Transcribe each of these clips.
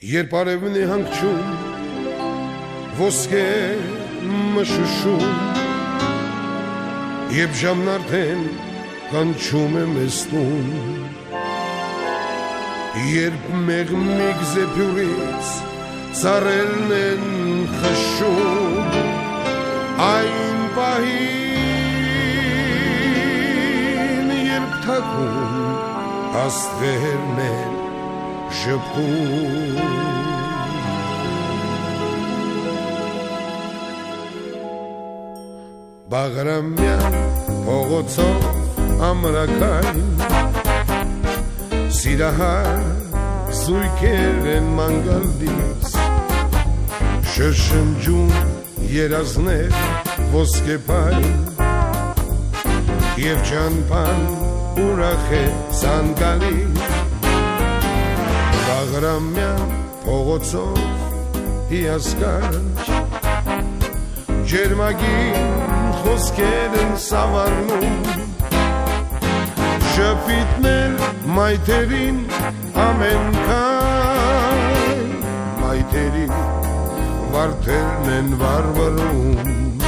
Երբ արևն է հանգչում ոսկե մշուշում, երբ ժամն արդեն կանչում է մեզ տուն, երբ մեղմիկ զեփյուրից ծառերն են խշշում, այն պահին երբ թակում աստղերն են շփում, Բաղրամյան փողոցով ամրակային սիրահար զույգեր են մանգալից, շշնջում երազներ ոսկեպային և ճանպան ուրախ է ցանկալից, Բաղրամյան փողոցով հիասքանչ ջերմագին խոսքեր են սավառնում, շփիտներ մայթերին ամենքան, մայթերին վարդերն են վարվարում,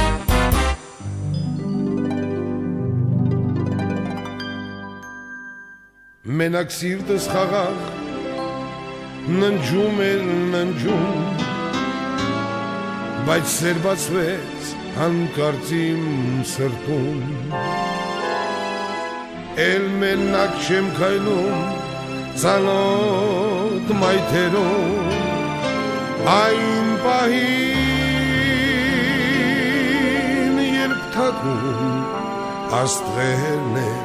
մենակ սիրտս խաղաղ ննջում էր ննջում, բայց սերբացվեց հանկարծ իմ սրտում, էլ մենակ չեմ քայլում ծանոթ մայթերում, այն պահին երբ թակում աստղերն են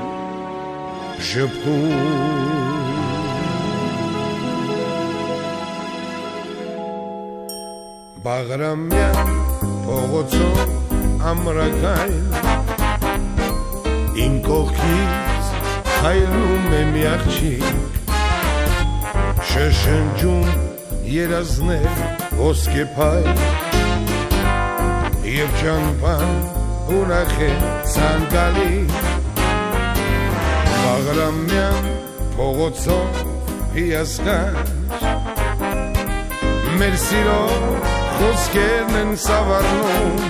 շփում, Բաղրամյան փողոցով ամրակային իմ կողքից քայլում է մի աղջիկ, շշնջում երազներ ոսկեփայլ և ճանպան ուրախ է ցանկալից, Բաղրամյան փողոցով հիասքանչ մեր սիրո խոսքերն են սավառնում,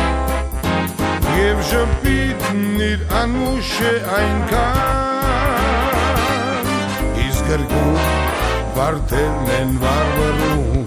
և ժպիտն իր անուշ է այնքան, իսկ գրկում վարդերն են վարվարում,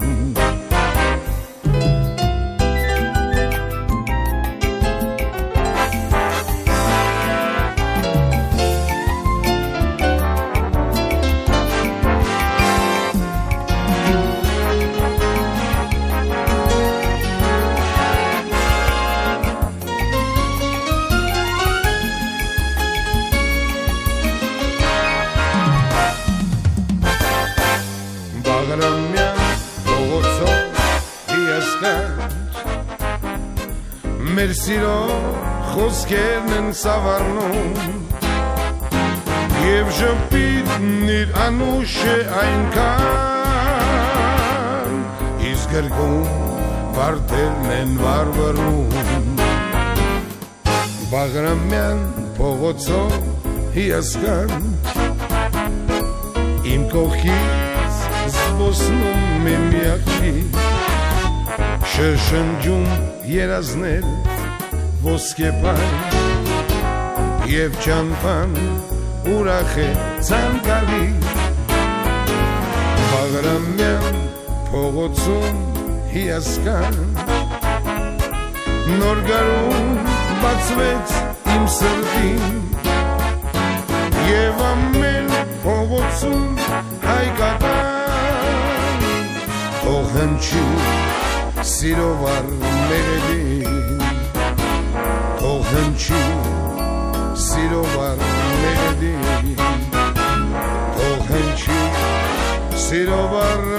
Բաղրամյան փողոցով հիասքանչ մեր սիրո խոսքերն են սավառնում, և ժպիտն իր անուշ է այնքան, իսկ գրկում վարդերն են վարվարում, Բաղրամյան փողոցով հիասքանչ իմ կողքից զբոսնում է մի աղջիկ, շշնջում երազներ ոսկեպայլ և ճանպան ուրախ է ցանկալից, Բաղրամյան փողոցում հիասքանչ նոր գարուն բացվեց իմ սրտին, և ամեն փողոցում հայկական թող հնչի սիրովար մեղեդին, թող հնչի սիրովար մեղեդին, թող հնչի սիրովար